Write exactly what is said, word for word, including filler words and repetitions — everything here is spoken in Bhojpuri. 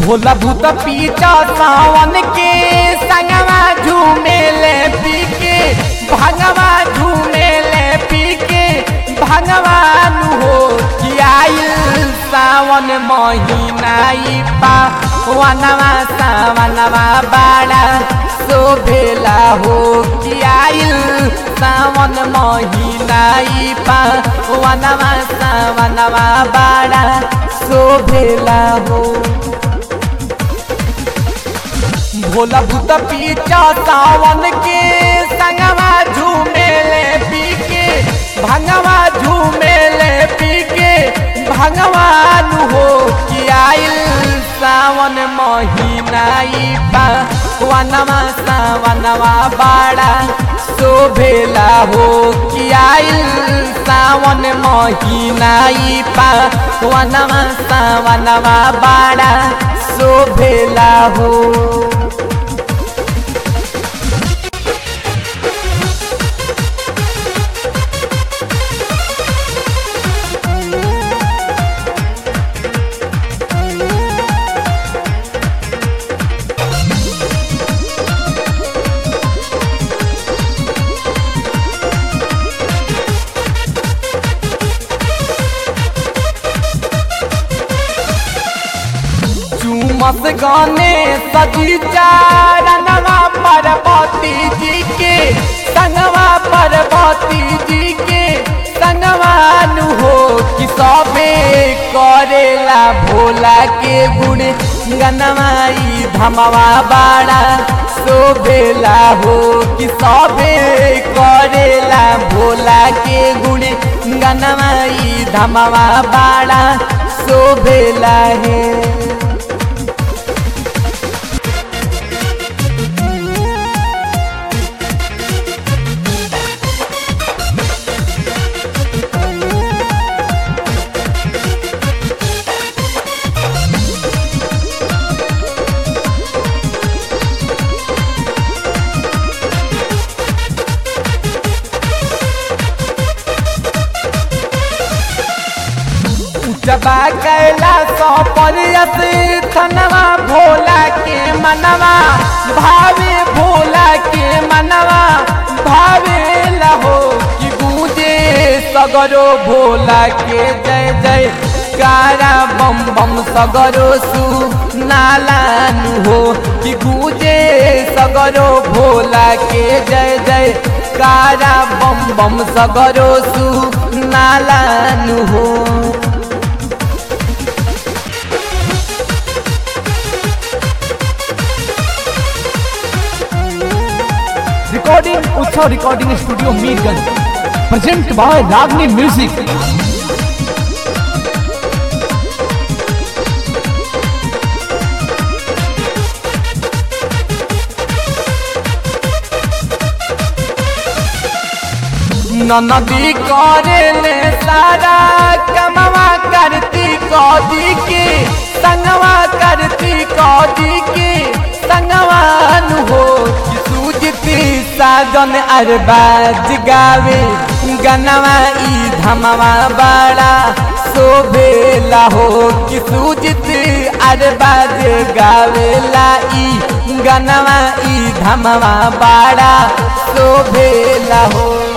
भोला भूत पीछा सावन के संगवा झूमेले पी के भगवा झूमेले पी के भगवान हो कि आइल सावन महीना पा वनवा सावनवा बाड़ा शोभेला हो कि आइल सावन महीना पा वनवा सावनवा बाड़ा शोभेला हो। भोला भूत पीछा सावन के संगवा झूमेले पी के भगवा झूमेले पी के भगवान हो कि आइल सावन महीना पा वनवा सावनवा बाड़ा शोभेला हो कि आइल सावन महीना पा वनवा सावनवा बाड़ा शोभेला हो। मस गाने सजी चारणवा पार्वती जी के संगवा पार्वती जी के संगवान हो कि सबे करेला भोला के गुण गनवाई धमवा बाड़ा शोभेला हो कि सबे करेला भोला के गुण गनवाई धमवा बाड़ा शोभेला है। जबा कैला सौ परियस थनवा भोला के मनवा भावे भोला के मनवा भावे लहो कि गूंजे सगरो भोला के जय जय कारा बम बम सगरो सु नालान हो कि गूंजे सगरो भोला के जय जय कारा बम बम सगरो सु नालान हो। Recording Utsav Recording Studio Meerganj, present by Ragni Music। ननदी करेले सारा कमवा करती कौदी के संगवा करती कौदी के संगवान हो कि सूझती साजन अरबाज गावे गनवा ई धमवा बाड़ा शोभेला हो कि सूझती अरबाज गावेला ई गनवा ई धमवा बाड़ा शोभेला हो।